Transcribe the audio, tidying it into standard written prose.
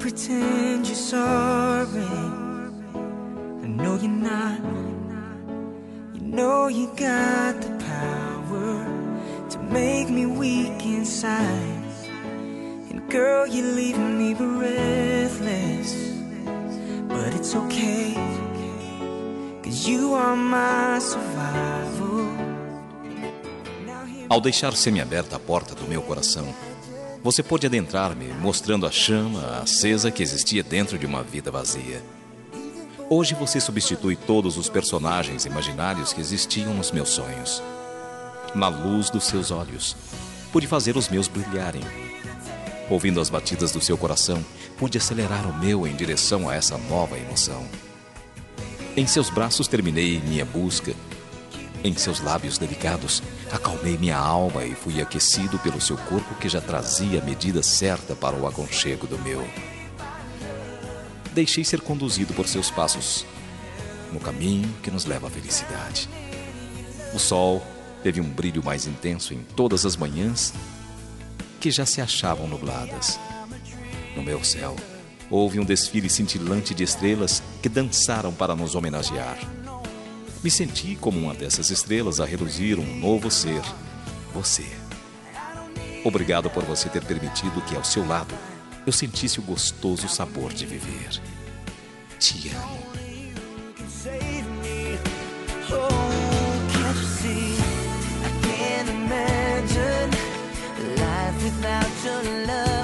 pretend you're sorry. I know you're not. You know you got the power to make me weak inside. And girl, you're leaving me breathless. But it's okay, 'cause you are my survival. Ao deixar semi-aberta a porta do meu coração, você pôde adentrar-me, mostrando a chama acesa que existia dentro de uma vida vazia. Hoje você substitui todos os personagens imaginários que existiam nos meus sonhos. Na luz dos seus olhos, pude fazer os meus brilharem. Ouvindo as batidas do seu coração, pude acelerar o meu em direção a essa nova emoção. Em seus braços terminei minha busca. Em seus lábios delicados, acalmei minha alma e fui aquecido pelo seu corpo que já trazia a medida certa para o aconchego do meu. Deixei ser conduzido por seus passos, no caminho que nos leva à felicidade. O sol teve um brilho mais intenso em todas as manhãs que já se achavam nubladas. No meu céu, houve um desfile cintilante de estrelas que dançaram para nos homenagear. Me senti como uma dessas estrelas a reluzir um novo ser, você. Obrigado por você ter permitido que, ao seu lado, eu sentisse o gostoso sabor de viver. Te amo. Without your love